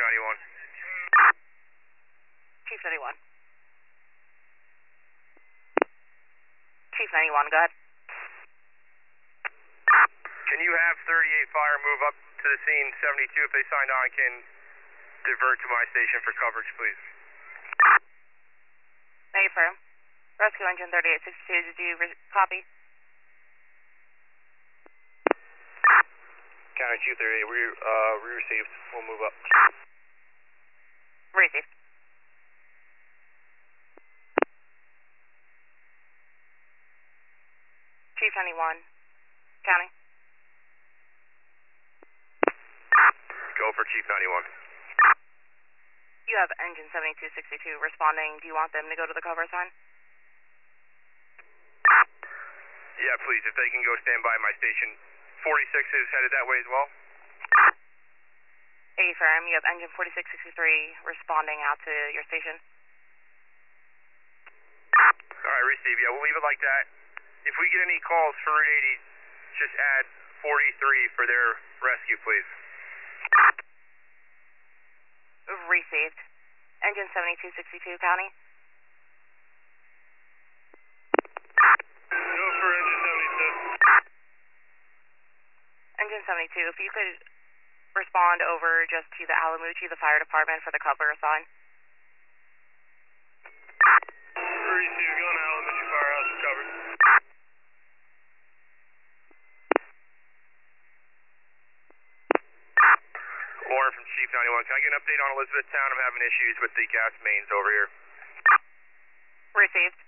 91. Chief 91. Chief 91, go ahead. Can you have 38 Fire move up to the scene? 72, if they signed on, can divert to my station for coverage, please. Negative, firm. Rescue engine 3862, did you copy? County Chief 38, we received. We'll move up. Received. Chief 91, County. Go for Chief 91. You have engine 7262 responding. Do you want them to go to the cover sign? Yeah, please, if they can go stand by my station. 46 is headed that way as well. 80 firm, you have engine 4663 responding out to your station. Alright, receive. Yeah, we'll leave it like that. If we get any calls for Route 80, just add 43 for their rescue, please. Received. Engine 7262, County. Go for engine 72. Engine 72, if you could respond over just to the Alamucci, the fire department, for the cover sign. Receive, going to Alamucci Firehouse for cover. Lauren from Chief 91, can I get an update on Elizabethtown? I'm having issues with the gas mains over here. Received.